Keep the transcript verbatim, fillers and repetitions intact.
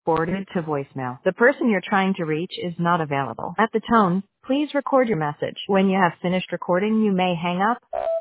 Forwarded to voicemail. The person you're trying to reach is not available. At the tone, please record your message. When you have finished recording, you may hang up.